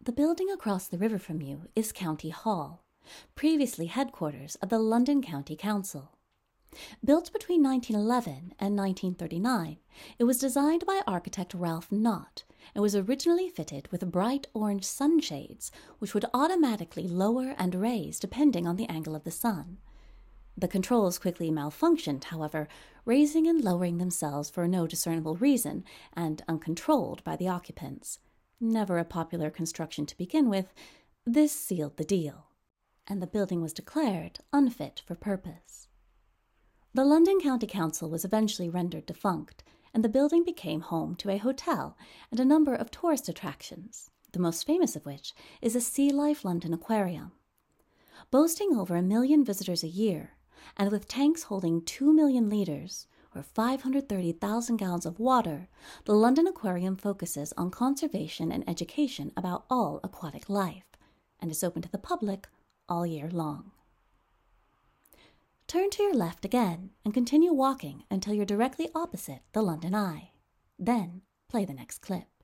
The building across the river from you is County Hall, previously headquarters of the London County Council. Built between 1911 and 1939, it was designed by architect Ralph Knott and was originally fitted with bright orange sunshades which would automatically lower and raise depending on the angle of the sun. The controls quickly malfunctioned, however, raising and lowering themselves for no discernible reason and uncontrolled by the occupants. Never a popular construction to begin with, this sealed the deal, and the building was declared unfit for purpose. The London County Council was eventually rendered defunct, and the building became home to a hotel and a number of tourist attractions, the most famous of which is the Sea Life London Aquarium. Boasting over 1 million visitors a year, and with tanks holding 2 million litres, or 530,000 gallons of water, the London Aquarium focuses on conservation and education about all aquatic life, and is open to the public all year long. Turn to your left again and continue walking until you're directly opposite the London Eye. Then play the next clip.